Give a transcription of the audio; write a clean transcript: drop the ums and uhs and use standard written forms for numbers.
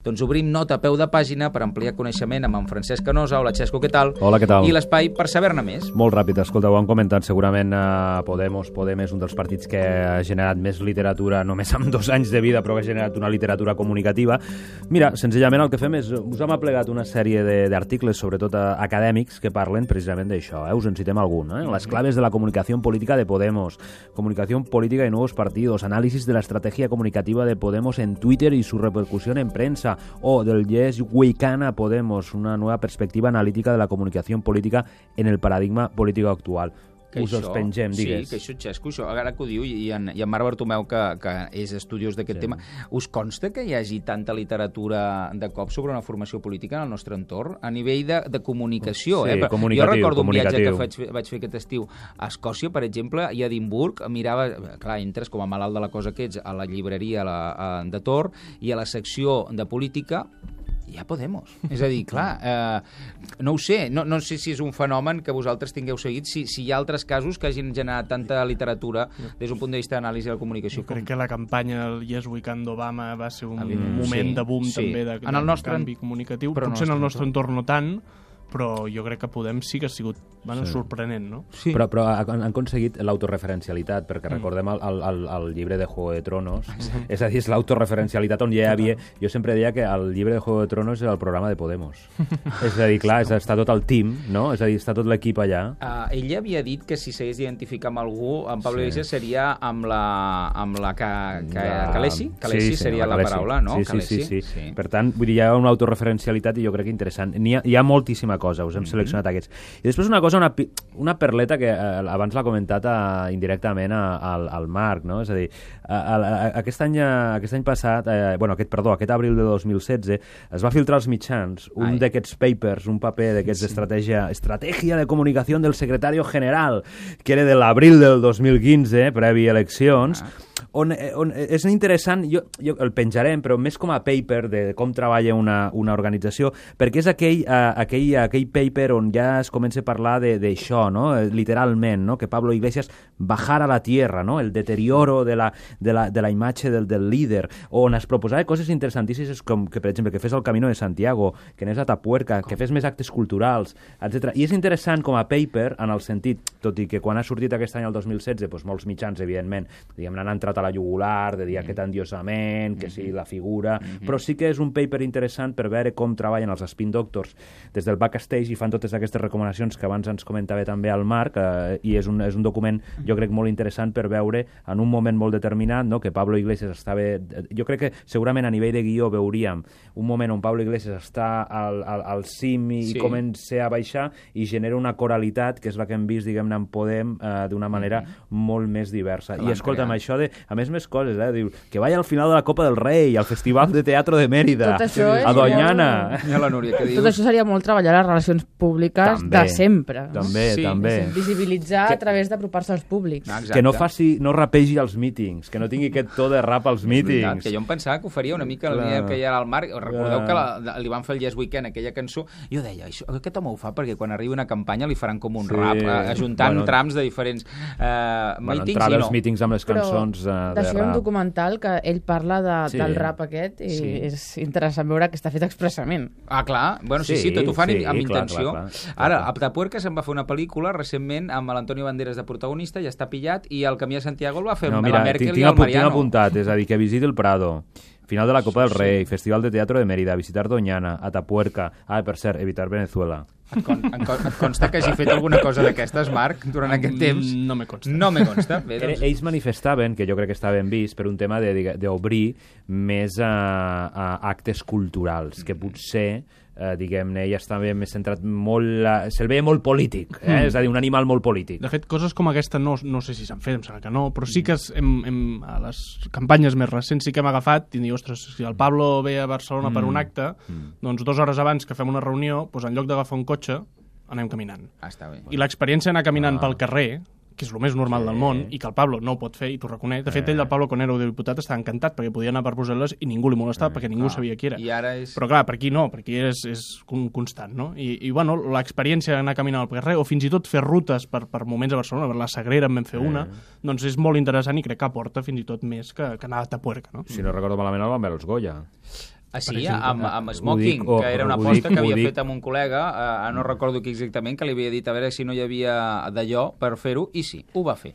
Doncs obrim nota a peu de pàgina per ampliar coneixement amb en Francesc Canosa. Hola, Xesco, què tal? Hola, què tal? I l'espai per saber-ne més. Molt ràpid, escolta, ho han comentat segurament Podem és un dels partits que ha generat més literatura, només amb 2 anys de vida, però que ha generat una literatura comunicativa. Mira, senzillament el que fem és, us hem aplegat una sèrie d'articles, sobretot acadèmics, que parlen precisament d'això. Us en citem algun. Las claves de la comunicación política de Podemos, comunicación política de nuevos partidos, análisis de la estrategia comunicativa de Podemos en Twitter y su repercusión en prensa, o del Yes We Can a Podemos, una nueva perspectiva analítica de la comunicación política en el paradigma político actual. Que us els pengem, digues. Sí, que això, Xesco, això, ara que ho diu, i en Marc Bartomeu, que és estudiós d'aquest tema, us consta que hi hagi tanta literatura de cop sobre una formació política en el nostre entorn? A nivell de comunicació, sí, jo recordo un viatge que vaig fer aquest estiu a Escòcia, per exemple, i a Edimburg, mirava, clar, entres com a malalt de la cosa que ets, a la llibreria de Tor, i a la secció de política, ja Podemos. És a dir, clar, no ho sé, no sé si és un fenomen que vosaltres tingueu seguit, si hi ha altres casos que hagin generat tanta literatura des d'un punt de vista d'anàlisi de la comunicació. Jo crec que la campanya del Yes We Can d'Obama va ser un moment de boom també de canvi comunicatiu. Potser en el nostre entorn no tant, però jo crec que Podem sí que ha sigut sorprenent, no? Sí. Però han aconseguit l'autoreferencialitat, perquè recordem el llibre de Juego de Tronos, és a dir, és l'autoreferencialitat on ja hi havia... Jo sempre deia que el llibre de Juego de Tronos era el programa de Podemos. És a dir, clar, està tot el team, no? És a dir, està tot l'equip allà. Ella havia dit que si s'hagués d'identificar amb algú, en Pablo Iglesias seria amb la Calesi? Calesi seria la paraula, no? Sí. Per tant, vull dir, hi ha una autorreferencialitat i jo crec que interessant. Hi ha moltíssima cosa, us hem seleccionat aquests. I després una cosa, una perleta que abans l'ha comentat indirectament al Marc, no? És a dir, aquest any passat, aquest abril de 2016, es va filtrar als mitjans un d'aquests papers, un paper d'aquests Estrategia de Comunicació del Secretario General, que era de l'abril del 2015, previ eleccions, on és interessant, jo el penjarem, però més com a paper de com treballa una organització, perquè és aquell paper on ja es comença a parlar d'això, no? Literalment, no? Que Pablo Iglesias bajara a la tierra, no? El deterioro de la imatge del líder, on es proposava coses interessantíssimes com que, per exemple, que fes el Camino de Santiago, que anés a Tapuerca, que fes més actes culturals, etc. I és interessant com a paper en el sentit, tot i que quan ha sortit aquest any el 2016, doncs molts mitjans, evidentment, diguem, n'han entrat a la jugular, de dir aquest endiosament, que sí, la figura, però sí que és un paper interessant per veure com treballen els spin doctors des del backstage i fan totes aquestes recomanacions que abans ens comentava també el Marc, i és un document, jo crec, molt interessant per veure en un moment molt determinat, no?, que Pablo Iglesias estava... Jo crec que segurament a nivell de guió veuríem un moment on Pablo Iglesias està al cim i comença a baixar i genera una coralitat, que és la que hem vist, diguem-ne, en Podem d'una manera molt més diversa. I escolta'm, això de... A més coses, diu, que vaya al final de la Copa del Rei, al Festival de Teatro de Mérida, a Doñana. Tot això seria molt treballar les relacions públiques de sempre. També. Visibilitzar a través d'apropar-se als públics. Que no rapegi als mítings, que no tingui aquest to de rap als mítings. Que jo em pensava que ho faria una mica la línia que hi ha al Marc. Recordeu que li van fer el Yes We Can, aquella cançó, jo deia, aquest home ho fa perquè quan arribi una campanya li faran com un rap, ajuntant trams de diferents mítings. Entrava als mítings amb les cançons d'això hi ha un documental que ell parla del rap aquest i és interessant veure que està fet expressament. Clar, bueno, sí, tot ho fan amb intenció. Ara, a Tapuerca se'n va fer una pel·lícula recentment amb l'Antonio Banderas de protagonista, ja està pillat, i el Camí a Santiago el va fer amb la Merkel i el Mariano. Tinc apuntat, és a dir, que visiti el Prado, final de la Copa del Rei, Festival de Teatro de Mérida, visitar Doñana, Atapuerca, per cert, evitar Venezuela. Et consta que hagi fet alguna cosa d'aquestes, Marc, durant aquest temps? No me consta. No me consta. Bé, doncs... Ells manifestaven, que jo crec que està ben vist, per un tema d'obrir més actes culturals, que potser diguem-ne, ella està més centrat molt... Se'l veia molt polític, és a dir, un animal molt polític. De fet, coses com aquesta no sé si s'han fet, em sembla que no, però sí que a les campanyes més recents sí que hem agafat i dir, ostres, si el Pablo ve a Barcelona per un acte, doncs 2 hores abans que fem una reunió, doncs en lloc d'agafar un cotxe, anem caminant. Està bé. I l'experiència d'anar caminant pel carrer, que és el més normal del món, i que el Pablo no ho pot fer, i t'ho reconeix. De fet, ell, el Pablo, quan era diputat, estava encantat, perquè podia anar per Brussel·les i ningú li molestava, perquè ningú sabia qui era. I ara és... Però clar, per aquí no, per aquí és constant, no? I bueno, l'experiència d'anar caminant al carrer, o fins i tot fer rutes per moments a Barcelona, per la Sagrera en vam fer una, doncs és molt interessant i crec que aporta fins i tot més que anar a Tapuerca, no? Si no recordo malament, el van veure els Goya. Sí, amb Smoking, que era una aposta que havia fet amb un col·lega, no recordo qui exactament, que li havia dit a veure si no hi havia d'allò per fer-ho, i sí, ho va fer.